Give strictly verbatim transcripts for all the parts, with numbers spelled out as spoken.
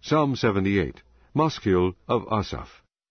Psalm seventy-eight, Maskil of Asaph.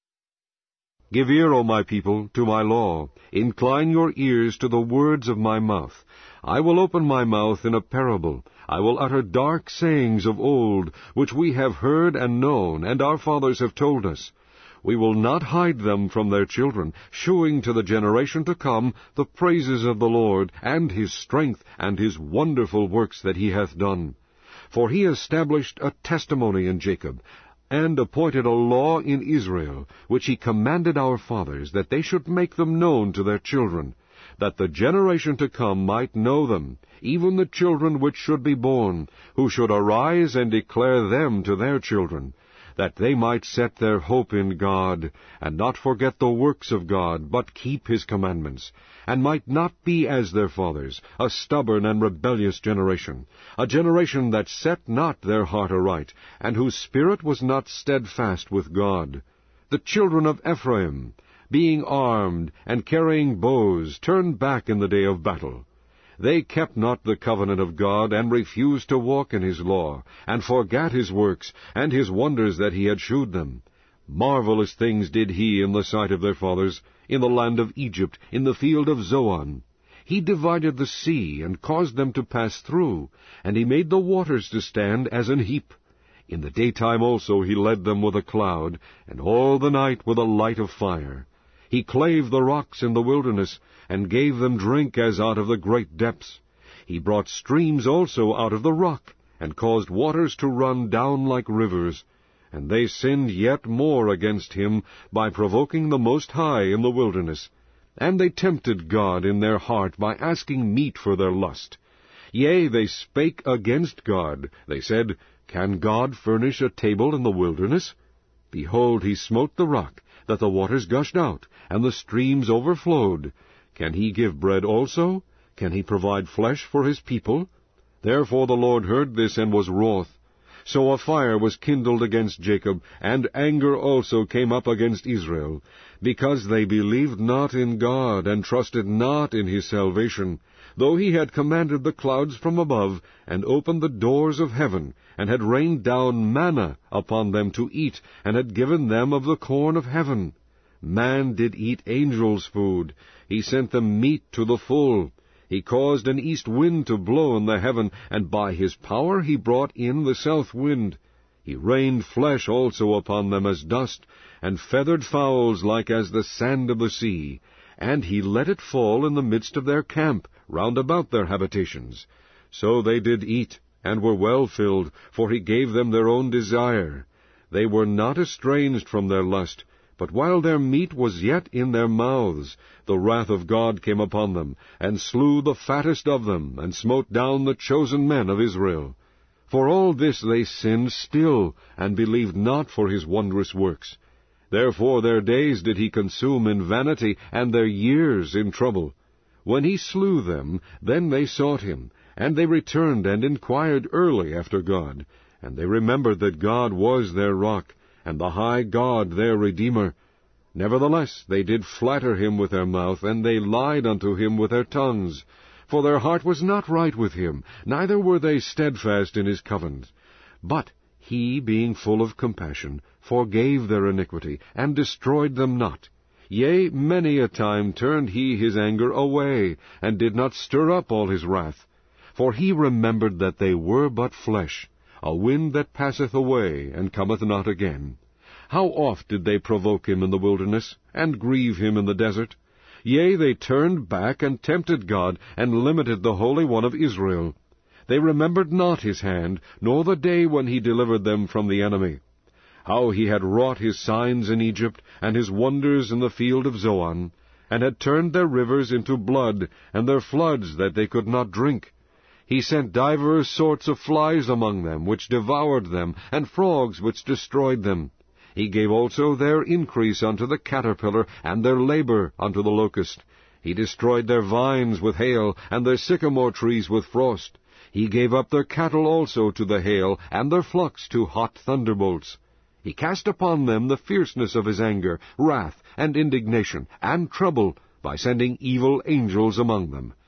Give ear, O my people, to my law. Incline your ears to the words of my mouth. I will open my mouth in a parable. I will utter dark sayings of old, which we have heard and known, and our fathers have told us. We will not hide them from their children, shewing to the generation to come the praises of the Lord, and his strength, and his wonderful works that he hath done. For he established a testimony in Jacob, and appointed a law in Israel, which he commanded our fathers, that they should make them known to their children, that the generation to come might know them, even the children which should be born, who should arise and declare them to their children, that they might set their hope in God, and not forget the works of God, but keep his commandments, and might not be as their fathers, a stubborn and rebellious generation, a generation that set not their heart aright, and whose spirit was not steadfast with God. The children of Ephraim, being armed, and carrying bows, turned back in the day of battle. They kept not the covenant of God, and refused to walk in his law, and forgat his works, and his wonders that he had shewed them. Marvelous things did he in the sight of their fathers, in the land of Egypt, in the field of Zoan. He divided the sea, and caused them to pass through, and he made the waters to stand as an heap. In the daytime also he led them with a cloud, and all the night with a light of fire. He clave the rocks in the wilderness, and gave them drink as out of the great depths. He brought streams also out of the rock, and caused waters to run down like rivers. And they sinned yet more against him, by provoking the Most High in the wilderness. And they tempted God in their heart, by asking meat for their lust. Yea, they spake against God. They said, Can God furnish a table in the wilderness? Behold, he smote the rock, that the waters gushed out, and the streams overflowed. Can he give bread also? Can he provide flesh for his people? Therefore the Lord heard this, and was wroth. So a fire was kindled against Jacob, and anger also came up against Israel, because they believed not in God, and trusted not in his salvation, though he had commanded the clouds from above, and opened the doors of heaven, and had rained down manna upon them to eat, and had given them of the corn of heaven. Man did eat angels' food. He sent them meat to the full. He caused an east wind to blow in the heaven, and by his power he brought in the south wind. He rained flesh also upon them as dust, and feathered fowls like as the sand of the sea. And he let it fall in the midst of their camp, round about their habitations. So they did eat, and were well filled, for he gave them their own desire. They were not estranged from their lust, but while their meat was yet in their mouths, the wrath of God came upon them, and slew the fattest of them, and smote down the chosen men of Israel. For all this they sinned still, and believed not for his wondrous works. Therefore their days did he consume in vanity, and their years in trouble. When he slew them, then they sought him, and they returned and inquired early after God. And they remembered that God was their rock, and the high God their Redeemer. Nevertheless they did flatter him with their mouth, and they lied unto him with their tongues. For their heart was not right with him, neither were they steadfast in his covenant. But he, being full of compassion, forgave their iniquity, and destroyed them not. Yea, many a time turned he his anger away, and did not stir up all his wrath. For he remembered that they were but flesh, a wind that passeth away, and cometh not again. How oft did they provoke him in the wilderness, and grieve him in the desert? Yea, they turned back, and tempted God, and limited the Holy One of Israel. They remembered not his hand, nor the day when he delivered them from the enemy. How he had wrought his signs in Egypt, and his wonders in the field of Zoan, and had turned their rivers into blood, and their floods that they could not drink. He sent divers sorts of flies among them, which devoured them, and frogs which destroyed them. He gave also their increase unto the caterpillar, and their labor unto the locust. He destroyed their vines with hail, and their sycamore trees with frost. He gave up their cattle also to the hail, and their flocks to hot thunderbolts. He cast upon them the fierceness of his anger, wrath, and indignation, and trouble, by sending evil angels among them.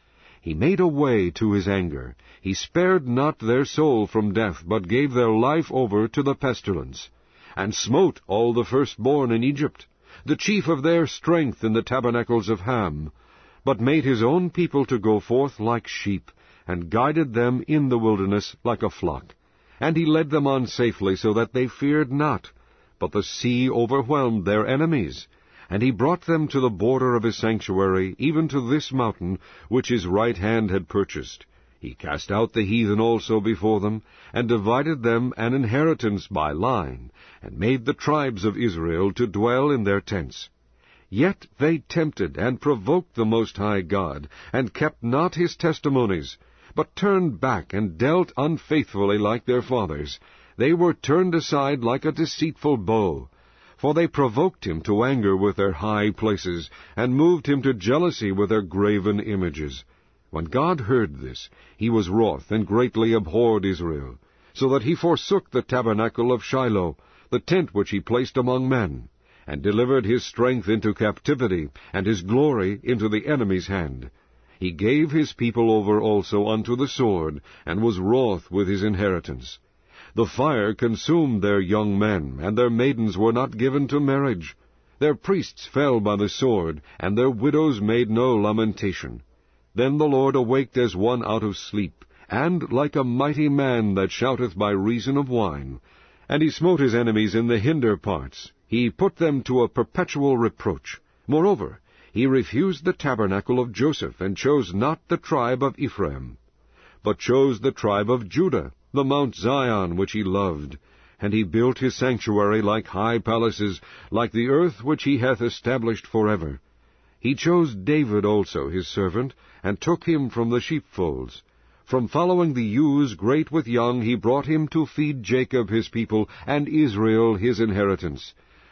He made a way to his anger. He spared not their soul from death, but gave their life over to the pestilence, and smote all the firstborn in Egypt, the chief of their strength in the tabernacles of Ham, but made his own people to go forth like sheep, and guided them in the wilderness like a flock. And he led them on safely, so that they feared not. But the sea overwhelmed their enemies. And he brought them to the border of his sanctuary, even to this mountain, which his right hand had purchased. He cast out the heathen also before them, and divided them an inheritance by line, and made the tribes of Israel to dwell in their tents. Yet they tempted and provoked the Most High God, and kept not his testimonies, but turned back and dealt unfaithfully like their fathers. They were turned aside like a deceitful bow. For they provoked him to anger with their high places, and moved him to jealousy with their graven images. When God heard this, he was wroth, and greatly abhorred Israel, so that he forsook the tabernacle of Shiloh, the tent which he placed among men, and delivered his strength into captivity, and his glory into the enemy's hand. He gave his people over also unto the sword, and was wroth with his inheritance. The fire consumed their young men, and their maidens were not given to marriage. Their priests fell by the sword, and their widows made no lamentation. Then the Lord awaked as one out of sleep, and like a mighty man that shouteth by reason of wine. And he smote his enemies in the hinder parts. He put them to a perpetual reproach. Moreover, he refused the tabernacle of Joseph, and chose not the tribe of Ephraim, but chose the tribe of Judah, the Mount Zion which he loved. And he built his sanctuary like high palaces, like the earth which he hath established forever. He chose David also his servant, and took him from the sheepfolds. From following the ewes great with young, he brought him to feed Jacob his people, and Israel his inheritance.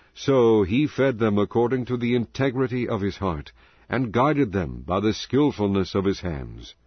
So he fed them according to the integrity of his heart, and guided them by the skillfulness of his hands.